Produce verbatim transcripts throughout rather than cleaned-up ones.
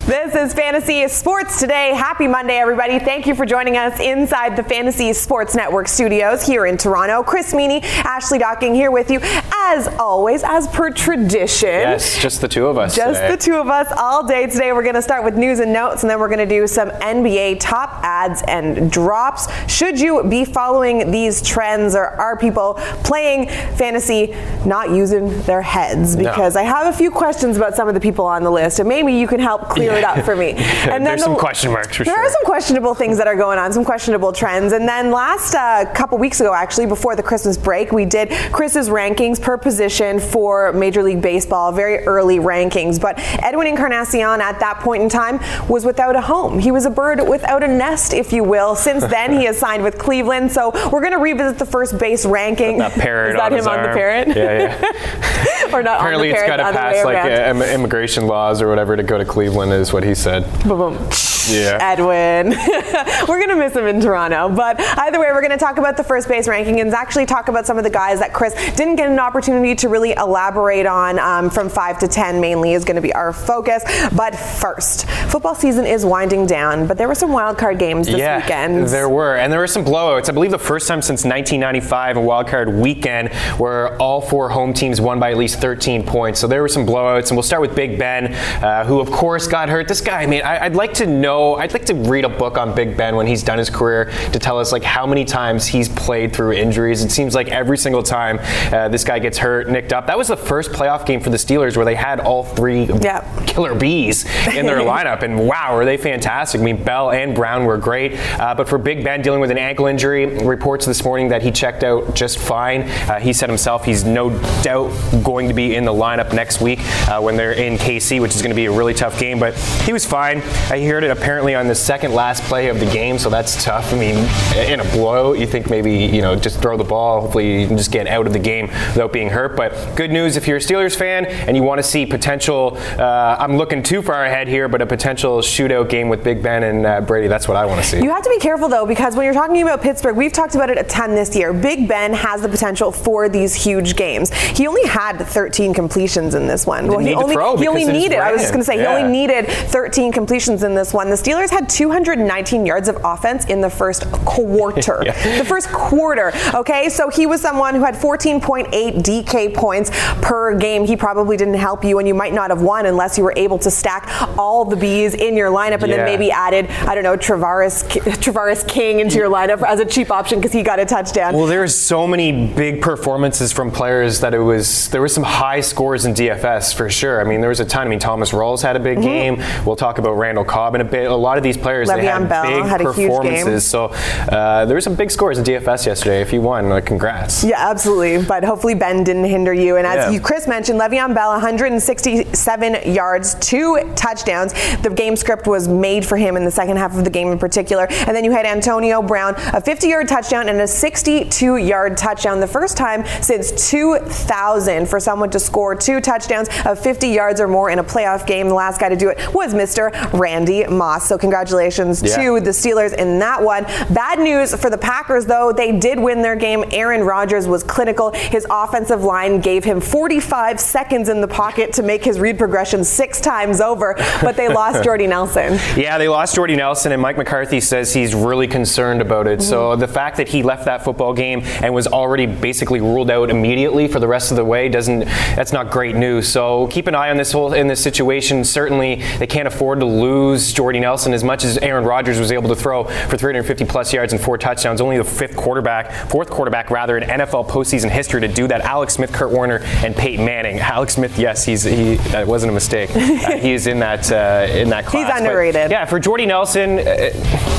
This is Fantasy Sports Today. Happy Monday, everybody. Thank you for joining us inside the Fantasy Sports Network studios here in Toronto. Chris Meany, Ashley Docking here with you, as always, as per tradition. Yes, just the two of us Just today. the two of us all day today. We're going to start with news and notes, and then we're going to do some N B A top ads and drops. Should you be following these trends, or are people playing fantasy not using their heads? Because no. I have a few questions about some of the people on the list, and maybe you can help clear it up for me. And There's the, some question marks for there sure. There are some questionable things that are going on, some questionable trends. And then last uh, couple weeks ago, actually, before the Christmas break, we did Chris's rankings per position for Major League Baseball, very early rankings. But Edwin Encarnacion at that point in time was without a home. He was a bird without a nest, if you will. Since then, he has signed with Cleveland. So we're going to revisit the first base ranking. That parrot Is that on him his on arm. the parrot? Yeah, yeah. Or not Apparently on the parrot, it's got to pass like uh, immigration laws or whatever to go to Cleveland, is what he said. Boom. Yeah. Edwin. We're going to miss him in Toronto. But either way, we're going to talk about the first base ranking and actually talk about some of the guys that Chris didn't get an opportunity to really elaborate on. Um, from five to ten mainly is going to be our focus. But first, football season is winding down, but there were some wild card games this yeah, weekend. There were, and there were some blowouts. I believe the first time since nineteen ninety-five, a wild card weekend, where all four home teams won by at least thirteen points. So there were some blowouts, and we'll start with Big Ben, uh, who of course got hurt. This guy, I mean, I, I'd like to know, I'd like to read a book on Big Ben when he's done his career to tell us like how many times he's played through injuries. It seems like every single time uh, this guy gets hurt, nicked up. That was the first playoff game for the Steelers where they had all three yep. killer bees in their lineup, and wow, were they fantastic. I mean, Bell and Brown were great, uh, but for Big Ben dealing with an ankle injury, reports this morning that he checked out just fine. Uh, he said himself he's no doubt going to be in the lineup next week uh, when they're in K C, which is going to be a really tough game, but he was fine. I heard it apparently on the second last play of the game, so that's tough. I mean, in a blowout, you think maybe, you know, just throw the ball, hopefully you can just get out of the game without being hurt, but good news if you're a Steelers fan and you want to see potential, uh, I'm looking too far ahead here, but a potential shootout game with Big Ben and uh, Brady, that's what I want to see. You have to be careful, though, because when you're talking about Pittsburgh, we've talked about it a ton this year. Big Ben has the potential for these huge games. He only had thirteen completions in this one. Well, he only, he only needed, I was just going to say, yeah. he only needed thirteen completions in this one. The Steelers had two hundred nineteen yards of offense in the first quarter. yeah. The first quarter, okay? So he was someone who had fourteen point eight D K points per game. He probably didn't help you, and you might not have won unless you were able to stack all the Bs in your lineup and yeah. then maybe added, I don't know, Travaris, Travaris King into your lineup as a cheap option because he got a touchdown. Well, there's so many big performances from players that it was, there was some high scores in D F S for sure. I mean, there was a ton. I mean, Thomas Rawls had a big mm-hmm. game. We'll talk about Randall Cobb in a bit. A lot of these players, they had Bell big had performances. So uh, there were some big scores in D F S yesterday. If you won, like, congrats. Yeah, absolutely. But hopefully Ben didn't hinder you. And as yeah. you, Chris mentioned, Le'Veon Bell, one hundred sixty-seven yards, two touchdowns. The game script was made for him in the second half of the game in particular. And then you had Antonio Brown, a fifty-yard touchdown and a sixty-two-yard touchdown. The first time since two thousand for someone to score two touchdowns of fifty yards or more in a playoff game. The last guy to do it was Mister Randy Moss. So congratulations yeah. to the Steelers in that one. Bad news for the Packers, though. They did win their game. Aaron Rodgers was clinical. His offensive line gave him forty-five seconds in the pocket to make his read progression six times over, but they lost Jordy Nelson. Yeah, they lost Jordy Nelson, and Mike McCarthy says he's really concerned about it. Mm-hmm. So the fact that he left that football game and was already basically ruled out immediately for the rest of the way doesn't, that's not great news. So keep an eye on this whole in this situation. Certainly they can't afford to lose Jordy Nelson as much as Aaron Rodgers was able to throw for three hundred fifty plus yards and four touchdowns. Only the fifth quarterback, fourth quarterback rather, in N F L postseason history to do that. Alex Smith, Kurt Warner, and Peyton Manning. Alex Smith, yes, he's he. That wasn't a mistake. Uh, he is in that uh, in that class. He's underrated. But, yeah, for Jordy Nelson. Uh,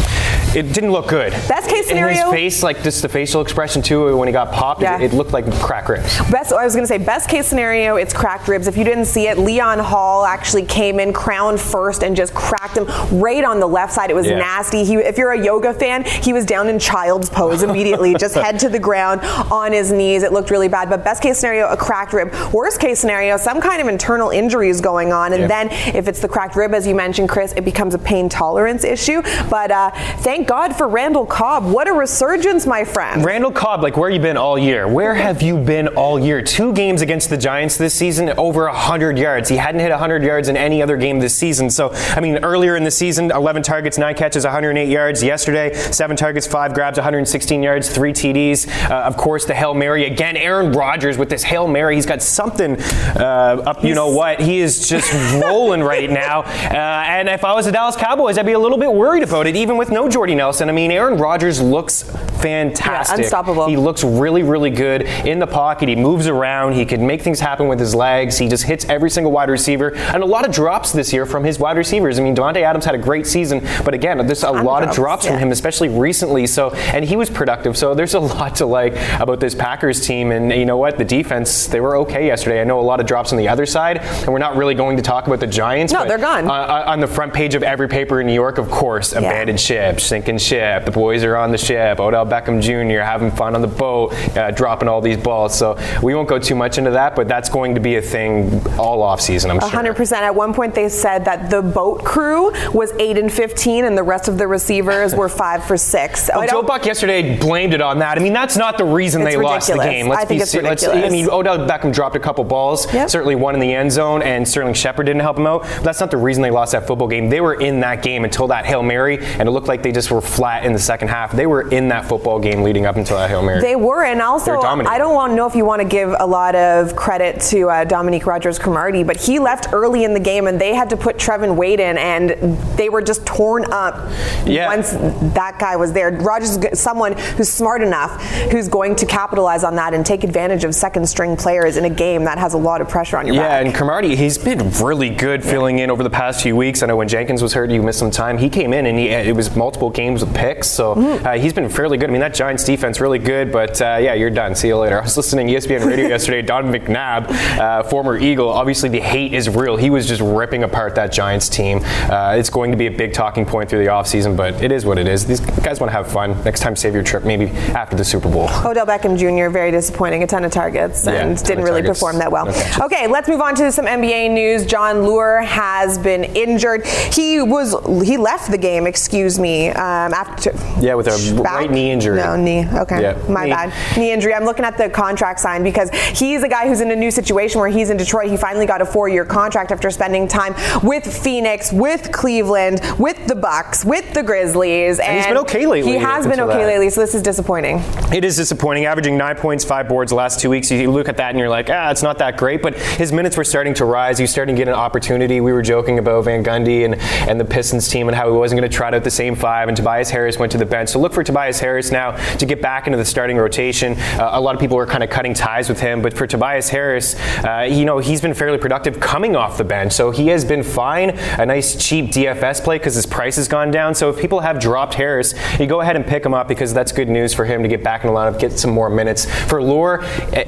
It didn't look good. Best case scenario. In his face, like just the facial expression too, when he got popped, yeah. it, it looked like cracked ribs. Best, I was going to say, best case scenario, it's cracked ribs. If you didn't see it, Leon Hall actually came in, crowned first, and just cracked him right on the left side. It was yeah. nasty. He, if you're a yoga fan, he was down in child's pose immediately, just head to the ground on his knees. It looked really bad. But best case scenario, a cracked rib. Worst case scenario, some kind of internal injuries going on. And yeah. then if it's the cracked rib, as you mentioned, Chris, it becomes a pain tolerance issue. But uh, thank thank God for Randall Cobb. What a resurgence, my friend. Randall Cobb, like, where you been all year? Where have you been all year? Two games against the Giants this season, over one hundred yards. He hadn't hit one hundred yards in any other game this season. So, I mean, earlier in the season, eleven targets, nine catches, one hundred eight yards. Yesterday, seven targets, five grabs, one hundred sixteen yards, three T Ds. Uh, of course, the Hail Mary. Again, Aaron Rodgers with this Hail Mary. He's got something uh, up, you know what? He is just rolling right now. Uh, and if I was the Dallas Cowboys, I'd be a little bit worried about it, even with no Jordy Nelson. I mean, Aaron Rodgers looks fantastic. Yeah, unstoppable. He looks really, really good in the pocket. He moves around. He can make things happen with his legs. He just hits every single wide receiver. And a lot of drops this year from his wide receivers. I mean, Devontae Adams had a great season, but again, there's a lot drops, of drops yeah. from him, especially recently. So, and he was productive. So there's a lot to like about this Packers team. And you know what? The defense, they were okay yesterday. I know a lot of drops on the other side, and we're not really going to talk about the Giants. No, but they're gone. Uh, on the front page of every paper in New York, of course, abandoned yeah. ship, sinking ship. The boys are on the ship. Odell Beckham Junior having fun on the boat, uh, dropping all these balls. So we won't go too much into that, but that's going to be a thing all off season, I'm sure. one hundred percent. At one point, they said that the boat crew was eight and fifteen, and the rest of the receivers were five for six. Well, Joe Buck yesterday blamed it on that. I mean, that's not the reason they ridiculous. lost the game. Let's I think be it's let's, ridiculous. I mean, Odell Beckham dropped a couple balls, yep. certainly one in the end zone, and Sterling Shepard didn't help him out. But that's not the reason they lost that football game. They were in that game until that Hail Mary, and it looked like they just were flat in the second half. They were in that football game leading up until that Hail Mary. They were, and also, I don't want to know if you want to give a lot of credit to uh, Dominique Rodgers-Cromartie, but he left early in the game, and they had to put Trevin Wade in, and they were just torn up yeah. once that guy was there. Rodgers is someone who's smart enough, who's going to capitalize on that and take advantage of second-string players in a game that has a lot of pressure on your yeah, back. Yeah, and Cromartie, he's been really good filling yeah. in over the past few weeks. I know when Jenkins was hurt, you missed some time. He came in, and he, it was multiple games with picks, so mm. uh, he's been fairly good. I mean, that Giants defense really good, but uh, yeah, you're done. See you later. I was listening to E S P N Radio yesterday. Don McNabb, uh, former Eagle, obviously the hate is real. He was just ripping apart that Giants team. Uh, it's going to be a big talking point through the offseason, but it is what it is. These guys want to have fun. Next time, save your trip, maybe after the Super Bowl. Odell Beckham Junior, very disappointing. A ton of targets and yeah, didn't really targets. perform that well. Okay. okay, let's move on to some N B A news. Jon Leuer has been injured. He was he left the game, excuse me, um, after yeah, with a back? right knee injury. No, knee. Okay, yeah. my knee. bad. Knee injury. I'm looking at the contract sign because he's a guy who's in a new situation where he's in Detroit. He finally got a four-year contract after spending time with Phoenix, with Cleveland, with the Bucks, with the Grizzlies, and, and he's been okay lately. He has been okay that. lately, so this is disappointing. It is disappointing, averaging nine points, five boards the last two weeks. You look at that and you're like, ah, it's not that great, but his minutes were starting to rise. He was starting to get an opportunity. We were joking about Van Gundy and, and the Pistons team and how he wasn't going to trot out the same five, and Tobias Harris went to the bench. So look for Tobias Harris now to get back into the starting rotation. Uh, a lot of people were kind of cutting ties with him, but for Tobias Harris, uh, you know, he's been fairly productive coming off the bench. So he has been fine. A nice cheap D F S play because his price has gone down. So if people have dropped Harris, you go ahead and pick him up because that's good news for him to get back in the lineup, get some more minutes. For Leuer,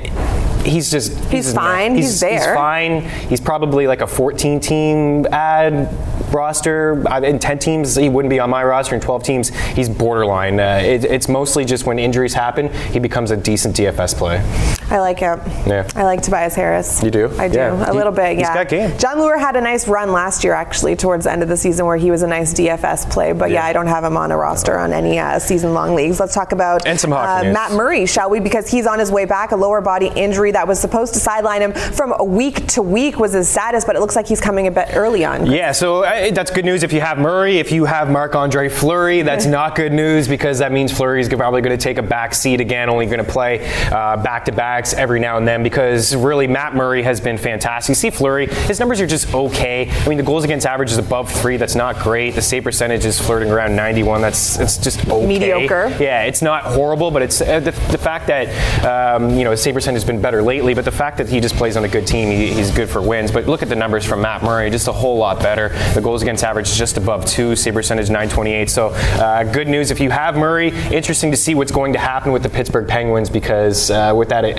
he's just he's, he's fine. He's, he's there. He's fine. He's probably like a fourteen team ad roster. In ten teams, he wouldn't be on my roster. In twelve teams, he's borderline. Uh, it, it's mostly just when injuries happen, he becomes a decent D F S play. I like it. Yeah. I like Tobias Harris. You do? I do. Yeah. A little bit, yeah. He's got game. Jon Leuer had a nice run last year, actually, towards the end of the season where he was a nice D F S play. But yeah, yeah I don't have him on a roster on any uh, season-long leagues. Let's talk about and some hockey uh, Matt Murray, shall we? Because he's on his way back. A lower body injury that was supposed to sideline him from a week to week was his status, but it looks like he's coming a bit early on. Yeah, so uh, that's good news if you have Murray. If you have Marc-Andre Fleury, that's not good news because that means Fleury's probably going to take a back seat again, only going to play uh, back-to-backs every now and then because really Matt Murray has been fantastic. You see Fleury, his numbers are just okay. I mean, the goals against average is above three. That's not great. The save percentage is flirting around ninety-one. That's it's just okay. Mediocre. Yeah, it's not horrible, but it's uh, the, the fact that um, you know his save percentage has been better lately, but the fact that he just plays on a good team, he, he's good for wins. But look at the numbers from Matt Murray, just a whole lot better. The goals against average is just above two, save percentage nine twenty-eight. So uh, good news if you have Murray. Interesting to see what's going to happen with the Pittsburgh Penguins because uh, with that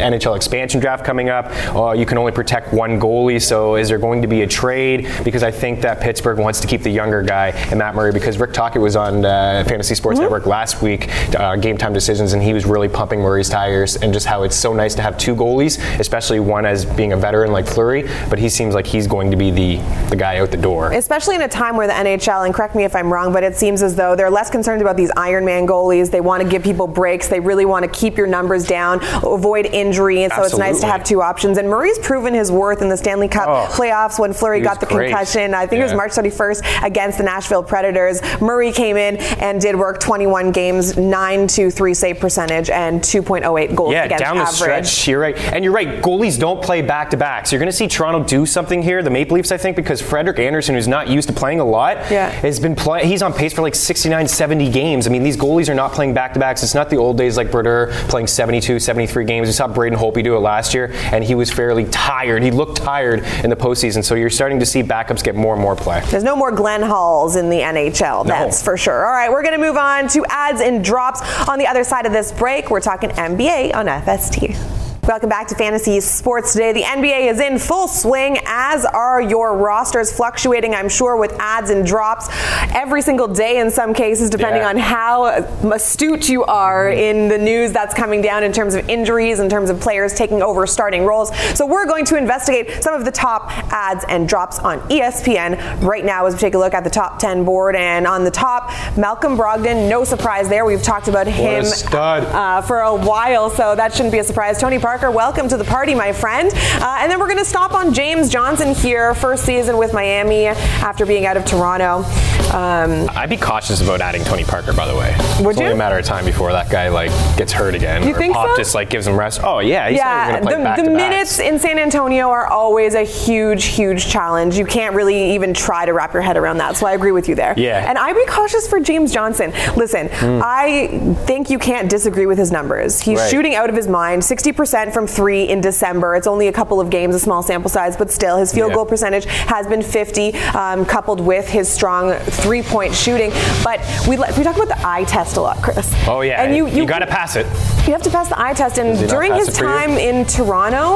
N H L expansion draft coming up. Uh, you can only protect one goalie, so is there going to be a trade? Because I think that Pittsburgh wants to keep the younger guy, and Matt Murray, because Rick Tocchet was on uh, Fantasy Sports mm-hmm. Network last week, uh, Game Time Decisions, and he was really pumping Murray's tires, and just how it's so nice to have two goalies, especially one as being a veteran like Fleury, but he seems like he's going to be the, the guy out the door. Especially in a time where the N H L, and correct me if I'm wrong, but it seems as though they're less concerned about these Iron Man goalies. They want to give people breaks. They really want to keep your numbers down, avoid injury, and so Absolutely. It's nice to have two options. And Murray's proven his worth in the Stanley Cup oh, playoffs when Fleury got the great. concussion. I think yeah. it was March thirty-first against the Nashville Predators. Murray came in and did work twenty-one games, nine to three save percentage, and two point oh eight goals yeah, against down the average. Stretch. You're right. And you're right. Goalies don't play back-to-back. So you're going to see Toronto do something here. The Maple Leafs, I think, because Frederik Andersen, who's not used to playing a lot, yeah. has been playing. He's on pace for like sixty-nine, seventy games. I mean, these goalies are not playing back-to-backs. It's not the old days like Brodeur playing seventy-two, seventy-three games. We saw Braden Holtby do it last year, and he was fairly tired. He looked tired in the postseason. So you're starting to see backups get more and more play. There's no more Glenn Halls in the N H L. That's no. for sure. All right, we're going to move on to ads and drops on the other side of this break. We're talking N B A on F S T. Welcome back to Fantasy Sports Today. The N B A is in full swing, as are your rosters, fluctuating, I'm sure, with ads and drops every single day in some cases, depending yeah. on how astute you are in the news that's coming down in terms of injuries, in terms of players taking over starting roles. So we're going to investigate some of the top ads and drops on E S P N right now as we take a look at the top ten board. And on the top, Malcolm Brogdon, no surprise there. We've talked about him uh, for a while, so that shouldn't be a surprise. Tony Parker, welcome to the party, my friend. Uh, and then we're going to stop on James Johnson here, first season with Miami after being out of Toronto. Um, I'd be cautious about adding Tony Parker, by the way. Would it's you? only a matter of time before that guy like gets hurt again. You or think Pop so? just like gives him rest. Oh yeah, he's yeah. not even going to play back The, to the backs. minutes in San Antonio are always a huge, huge challenge. You can't really even try to wrap your head around that. So I agree with you there. Yeah. And I'd be cautious for James Johnson. Listen, mm. I think you can't disagree with his numbers. He's right. shooting out of his mind. sixty percent from three in December. It's only a couple of games, a small sample size, but still, his field yeah. goal percentage has been fifty, um, coupled with his strong three-point shooting. But we we talk about the eye test a lot, Chris. Oh yeah, and you you, you got to pass it. You have to pass the eye test. And during his time in Toronto,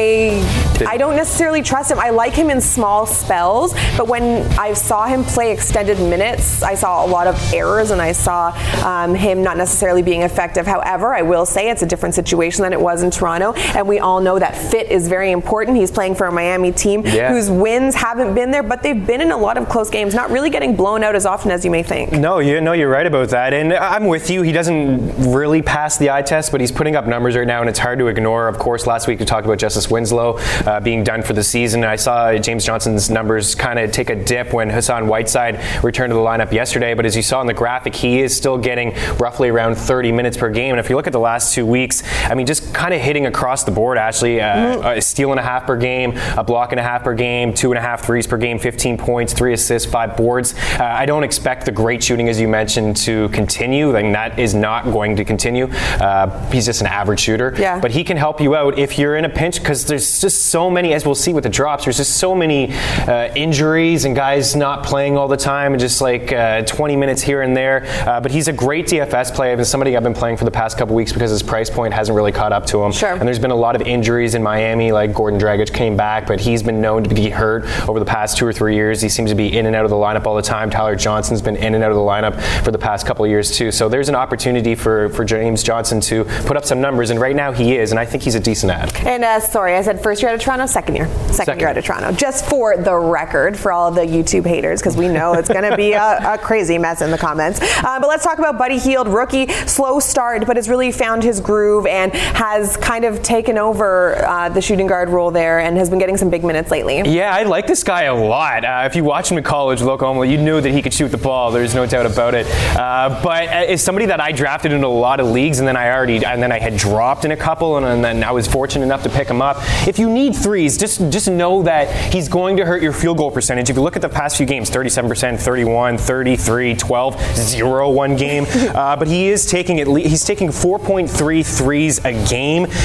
I Did, I don't necessarily trust him. I like him in small spells, but when I saw him play extended minutes, I saw a lot of errors, and I saw um, him not necessarily being effective. However, I will say it's a different situation than it was in Toronto, and we all know that fit is very important. He's playing for a Miami team yeah. whose wins haven't been there, but they've been in a lot of close games, not really getting blown out as often as you may think. No, you know, you're right about that, and I'm with you. He doesn't really pass the eye test, but he's putting up numbers right now, and it's hard to ignore. Of course, last week we talked about Justice Winslow uh, being done for the season. I saw James Johnson's numbers kind of take a dip when Hassan Whiteside returned to the lineup yesterday, but as you saw in the graphic, he is still getting roughly around thirty minutes per game, and if you look at the last two weeks, I mean, just kind of hitting across the board, Ashley, uh, mm-hmm. a steal and a half per game, a block and a half per game, two and a half threes per game, fifteen points, three assists, five boards. Uh, I don't expect the great shooting, as you mentioned, to continue. Like, that is not going to continue. Uh, he's just an average shooter. Yeah. But he can help you out if you're in a pinch, because there's just so many, as we'll see with the drops, there's just so many uh, injuries and guys not playing all the time, and just like uh, twenty minutes here and there. Uh, but he's a great D F S player, and somebody I've been playing for the past couple weeks because his price point hasn't really caught up to him. Sure. And there's been a lot of injuries in Miami, like Gordon Dragic came back, but he's been known to be hurt over the past two or three years. He seems to be in and out of the lineup all the time. Tyler Johnson's been in and out of the lineup for the past couple of years too. So there's an opportunity for, for James Johnson to put up some numbers, and right now he is, and I think he's a decent ad. And uh, sorry, I said first year out of Toronto, second year. Second, second year out of Toronto. Just for the record, for all the YouTube haters, because we know it's going to be a, a crazy mess in the comments. Uh, but let's talk about Buddy Hield, rookie, slow start, but has really found his groove and has kind of taken over uh, the shooting guard role there and has been getting some big minutes lately. Yeah, I like this guy a lot. Uh, if you watch him in college with Oklahoma, you knew that he could shoot the ball. There's no doubt about it. Uh, but as somebody that I drafted into a lot of leagues, and then I already, and then I had dropped in a couple, and, and then I was fortunate enough to pick him up. If you need threes, just just know that he's going to hurt your field goal percentage. If you look at the past few games, thirty-seven percent, thirty-one, thirty-three, twelve, zero one game. Uh, but he is taking at least, he's taking four point three threes a game.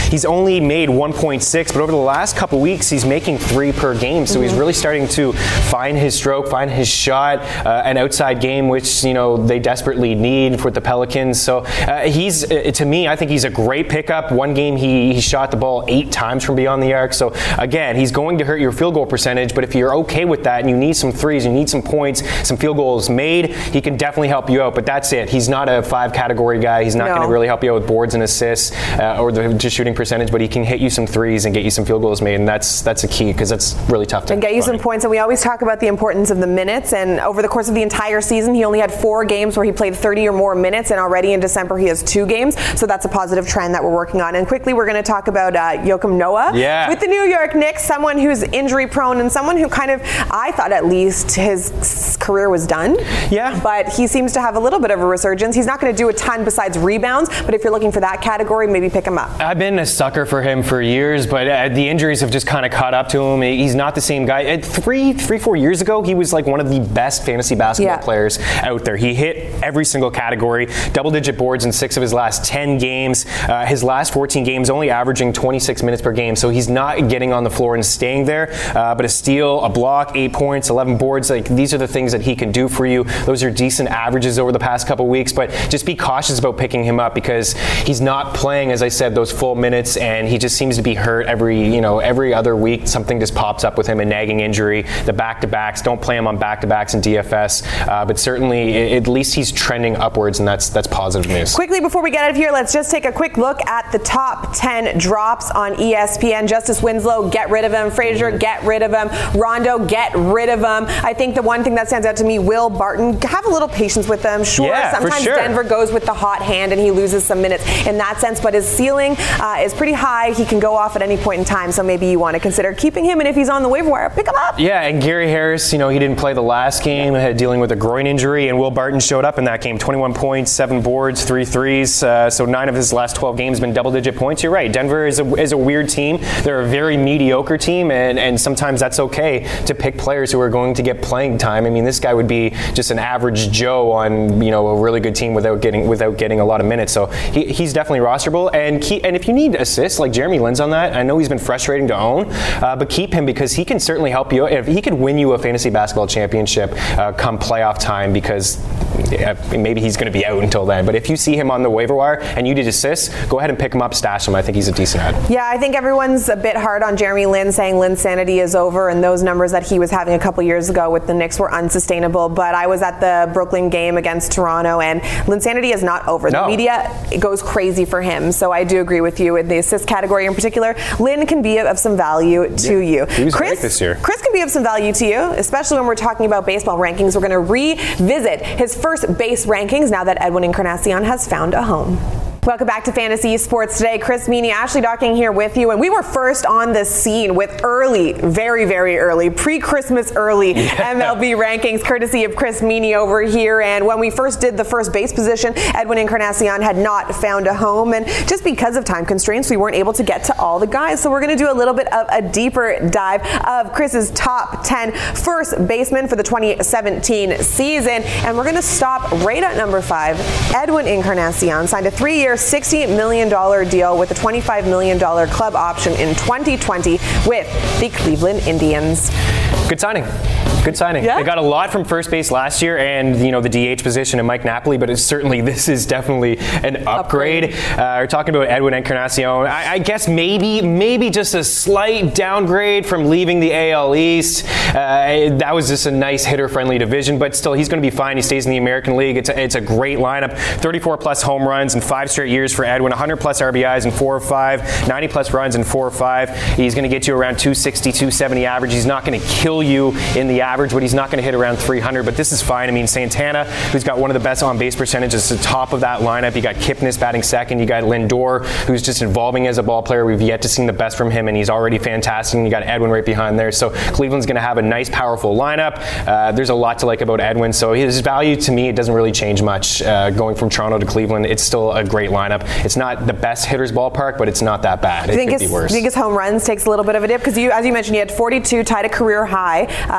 he's only made one point six, but over the last couple weeks, he's making three per game. So mm-hmm. he's really starting to find his stroke, find his shot, uh, an outside game, which, you know, they desperately need with the Pelicans. So uh, he's, uh, to me, I think he's a great pickup. One game he, he shot the ball eight times from beyond the arc. So again, he's going to hurt your field goal percentage, but if you're okay with that and you need some threes, you need some points, some field goals made, he can definitely help you out. But that's it. He's not a five category guy. He's not no. going to really help you out with boards and assists uh, or the just shooting percentage, but he can hit you some threes and get you some field goals made, and that's that's a key because that's really tough to and get you find. some points. And we always talk about the importance of the minutes, and over the course of the entire season, he only had four games where he played thirty or more minutes, and already in December he has two games, so that's a positive trend that we're working on. And quickly, we're going to talk about uh, Joakim Noah yeah. with the New York Knicks, someone who's injury prone and someone who kind of, I thought at least his career was done. Yeah. But he seems to have a little bit of a resurgence. He's not going to do a ton besides rebounds, but if you're looking for that category, maybe pick him up. I've been a sucker for him for years, but uh, the injuries have just kind of caught up to him. He's not the same guy. Uh, three, three, four years ago, he was like one of the best fantasy basketball yeah. players out there. He hit every single category, double-digit boards in six of his last ten games. Uh, his last fourteen games, only averaging twenty-six minutes per game, so he's not getting on the floor and staying there. Uh, but a steal, a block, eight points, eleven boards, like these are the things that he can do for you. Those are decent averages over the past couple weeks, but just be cautious about picking him up because he's not playing, as I said, those full minutes, and he just seems to be hurt every, you know, every other week. Something just pops up with him, a nagging injury. The back-to-backs, don't play him on back-to-backs and D F S, uh, but certainly at least he's trending upwards, and that's that's positive news. Quickly, before we get out of here, let's just take a quick look at the top ten drops on E S P N. Justice Winslow, get rid of him. Frazier, mm-hmm. get rid of him. Rondo, get rid of him. I think the one thing that stands out to me, Will Barton, have a little patience with them. Sure, yeah, sometimes for sure. Denver goes with the hot hand and he loses some minutes in that sense, but his ceiling uh, is pretty high. He can go off at any point in time, so maybe you want to consider keeping him, and if he's on the waiver wire, pick him up. Yeah, and Gary Harris, you know, he didn't play the last game, uh, dealing with a groin injury, and Will Barton showed up in that game. twenty-one points, seven boards, three threes, uh, so nine of his last twelve games been double-digit points. You're right, Denver is a, is a weird team. They're a very mediocre team, and, and sometimes that's okay to pick players who are going to get playing time. I mean, this guy would be just an average Joe on, you know, a really good team without getting without getting a lot of minutes. So he, he's definitely rosterable, and keep, and if you need assists, like Jeremy Lin's on that, I know he's been frustrating to own, uh, but keep him because he can certainly help you. If he could win you a fantasy basketball championship uh, come playoff time, because yeah, maybe he's going to be out until then. But if you see him on the waiver wire and you need assists, go ahead and pick him up, stash him. I think he's a decent ad. Yeah, I think everyone's a bit hard on Jeremy Lin, saying Lin's sanity is over, and those numbers that he was having a couple years ago with the Knicks were unsustainable. But I was at the Brooklyn game against Toronto, and Lin's sanity is not over. The no. media it goes crazy for him. So I do agree with you in the assist category in particular. Lin can be of some value to yeah, you. He was Chris, great this year. Chris can be of some value to you, especially when we're talking about baseball rankings. We're going to revisit his first base rankings now that Edwin Encarnacion has found a home. Welcome back to Fantasy Sports Today. Chris Meany, Ashley Docking here with you. And we were first on the scene with early, very, very early, pre-Christmas early yeah. M L B rankings, courtesy of Chris Meany over here. And when we first did the first base position, Edwin Encarnacion had not found a home. And just because of time constraints, we weren't able to get to all the guys. So we're going to do a little bit of a deeper dive of Chris's top ten first basemen for the twenty seventeen season. And we're going to stop right at number five. Edwin Encarnacion signed a three-year sixty million dollars deal with a twenty-five million dollars club option in twenty twenty with the Cleveland Indians. Good signing. Good signing. Yeah. They got a lot from first base last year, and you know the D H position and Mike Napoli, but it's certainly this is definitely an upgrade. upgrade. Uh, we're talking about Edwin Encarnacion. I, I guess maybe maybe just a slight downgrade from leaving the A L East. Uh, that was just a nice hitter-friendly division, but still he's going to be fine. He stays in the American League. It's a, it's a great lineup. thirty-four plus home runs in five straight years for Edwin. one hundred plus R B Is in four or five. ninety plus runs in four or five. He's going to get you around two sixty, two seventy average. He's not going to kill you in the average, but he's not going to hit around three hundred. But this is fine. I mean, Santana, who's got one of the best on-base percentages, is the top of that lineup. You got Kipnis batting second. You got Lindor, who's just evolving as a ball player. We've yet to see the best from him, and he's already fantastic. And you got Edwin right behind there. So Cleveland's going to have a nice, powerful lineup. Uh, there's a lot to like about Edwin. So his value, to me, it doesn't really change much. Uh, going from Toronto to Cleveland, it's still a great lineup. It's not the best hitter's ballpark, but it's not that bad. It could be worse. Do you think his home runs takes a little bit of a dip? Because you, as you mentioned, he had forty-two, tied a career high. Um, but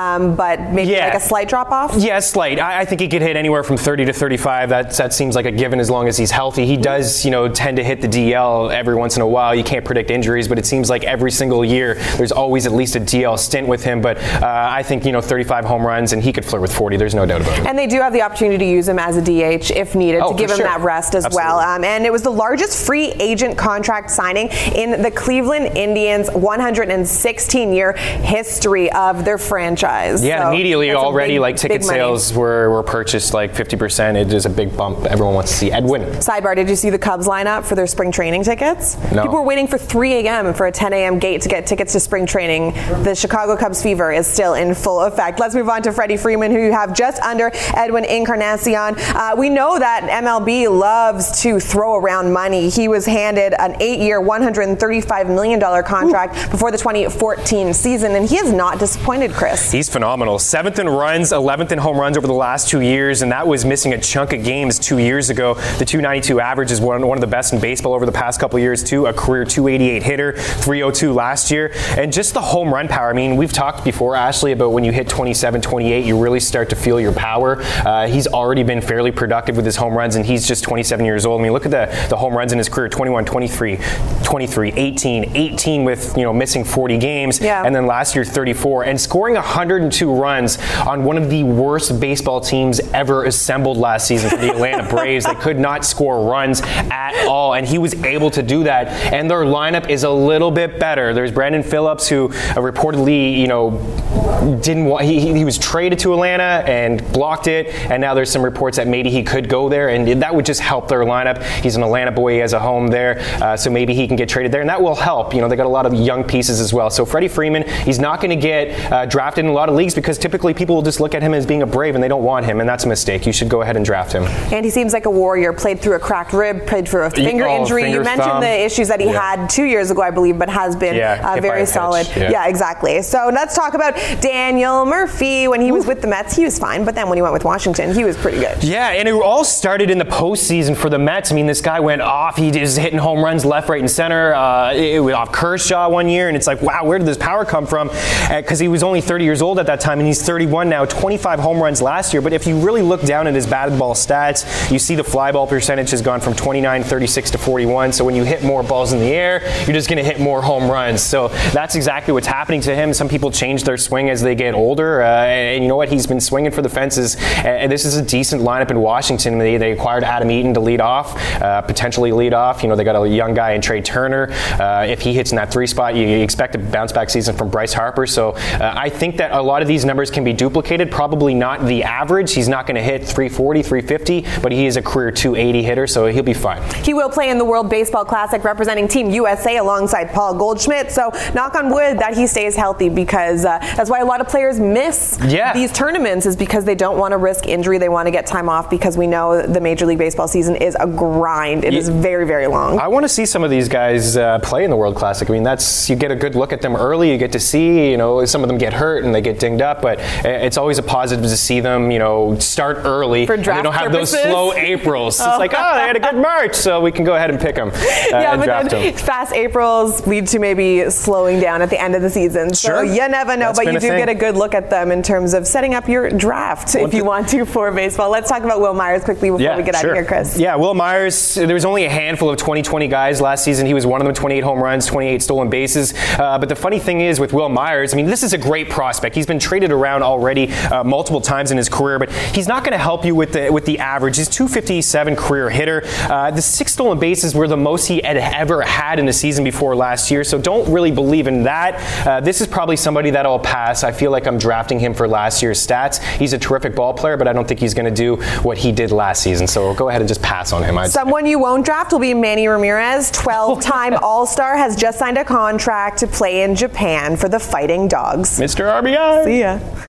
but maybe Yeah. like a slight drop off? Yeah, slight. I, I think he could hit anywhere from thirty to thirty-five. That, that seems like a given as long as he's healthy. He does, you know, tend to hit the D L every once in a while. You can't predict injuries, but it seems like every single year there's always at least a D L stint with him. But uh, I think, you know, thirty-five home runs, and he could flirt with forty. There's no doubt about it. And they do have the opportunity to use him as a D H if needed Oh, to give for him sure. that rest as Absolutely. well. Um, and it was the largest free agent contract signing in the Cleveland Indians' one hundred sixteen year history of their franchise. Yeah, So immediately that's a already big, like ticket big money. sales were, were purchased like fifty percent. It is a big bump. Everyone wants to see Edwin. Sidebar, did you see the Cubs lineup for their spring training tickets? No. People were waiting for three a.m. for a ten a.m. gate to get tickets to spring training. The Chicago Cubs fever is still in full effect. Let's move on to Freddie Freeman, who you have just under Edwin Encarnacion. Uh, we know that M L B loves to throw around money. He was handed an eight-year, one hundred thirty-five million dollars contract Ooh. before the twenty fourteen season, and he has not disappointed, Chris. He's phenomenal. Seventh in runs, eleventh in home runs over the last two years, and that was missing a chunk of games two years ago. The two ninety-two average is one, one of the best in baseball over the past couple of years, too. A career two eighty-eight hitter, three oh two last year. And just the home run power. I mean, we've talked before, Ashley, about when you hit twenty-seven, twenty-eight, you really start to feel your power. Uh, he's already been fairly productive with his home runs, and he's just twenty-seven years old. I mean, look at the, the home runs in his career, twenty-one, twenty-three, twenty-three, eighteen, eighteen with, you know, missing forty games, yeah. and then last year thirty-four, and scoring one hundred two runs on one of the worst baseball teams ever assembled last season for the Atlanta Braves. They could not score runs at all, and he was able to do that, and their lineup is a little bit better. There's Brandon Phillips, who uh, reportedly, you know, didn't want, he, he was traded to Atlanta and blocked it, and now there's some reports that maybe he could go there, and that would just help their lineup. He's an Atlanta boy, he has a home there, uh, so maybe he can get traded there, and that will help. You know, they got a lot of young pieces as well. So Freddie Freeman, he's not going to get uh, drafted in a lot of leagues because typically people will just look at him as being a Brave and they don't want him, and that's a mistake. You should go ahead and draft him. And he seems like a warrior. Played through a cracked rib, played through a finger oh, injury. finger, you mentioned thumb. the issues that he Yeah. had two years ago, I believe, but has been Yeah, uh, hit by very a pitch. solid. Yeah. Yeah, exactly. So let's talk about Daniel Murphy. When he was with the Mets, he was fine, but then when he went with Washington, he was pretty good. Yeah, and it all started in the postseason for the Mets. I mean, this guy went off. He was hitting home runs left, right, and center. Uh, it was off Kershaw one year, and it's like, wow, where did this power come from? Because uh, he was only thirty years old at that time, and he's thirty-one now, twenty-five home runs last year. But if you really look down at his batted ball stats, you see the fly ball percentage has gone from twenty-nine, thirty-six to forty-one. So when you hit more balls in the air, you're just going to hit more home runs. So that's exactly what's happening to him. Some people change their swing as they get older, uh, and you know what? He's been swinging for the fences. And this is a decent lineup in Washington. They, they acquired Adam Eaton to lead off, uh, potentially lead off. You know, they got a young guy in Trey Turner. Uh, if he hits in that three spot, you expect a bounce back season from Bryce Harper. So uh, I think that a lot of these numbers can be duplicated. Probably not the average. He's not going to hit three forty, three fifty, but he is a career two eighty hitter, so he'll be fine. He will play in the World Baseball Classic representing Team U S A alongside Paul Goldschmidt. So knock on wood that he stays healthy, because uh, that's why a lot of players miss yeah. these tournaments, is because they don't want to risk injury. They want to get time off, because we know the Major League Baseball season is a grind. It yeah. is very, very long. I want to see some of these guys uh, play in the World Classic. I mean, that's, you get a good look at them early. You get to see, you know, some of them get hurt and they get dinged up, but it's always a positive to see them, you know, start early. For draft and they don't have purposes. those slow Aprils. oh. It's like, oh, they had a good March, so we can go ahead and pick them uh, yeah, and but draft then them. Fast Aprils lead to maybe slowing down at the end of the season. So Sure. you never know, That's but been you a do thing. get a good look at them in terms of setting up your draft if you want to for baseball. Let's talk about Will Myers quickly before Yeah, we get sure. out of here, Chris. Yeah, Will Myers, there was only a handful of twenty twenty guys last season. He was one of them, twenty-eight home runs, twenty-eight stolen bases. Uh, but the funny thing is with Will Myers, I mean, this is a great prospect. He's been traded around already uh, multiple times in his career, but he's not going to help you with the with the average. He's two fifty-seven career hitter. Uh, the six stolen bases were the most he had ever had in a season before last year, so don't really believe in that. Uh, this is probably somebody that I'll pass. I feel like I'm drafting him for last year's stats. He's a terrific ball player, but I don't think he's going to do what he did last season, so go ahead and just pass on him. I'd Someone say. you won't draft will be Manny Ramirez. twelve-time All-Star, has just signed a contract to play in Japan for the Fighting Dogs. Mister R B I. See ya.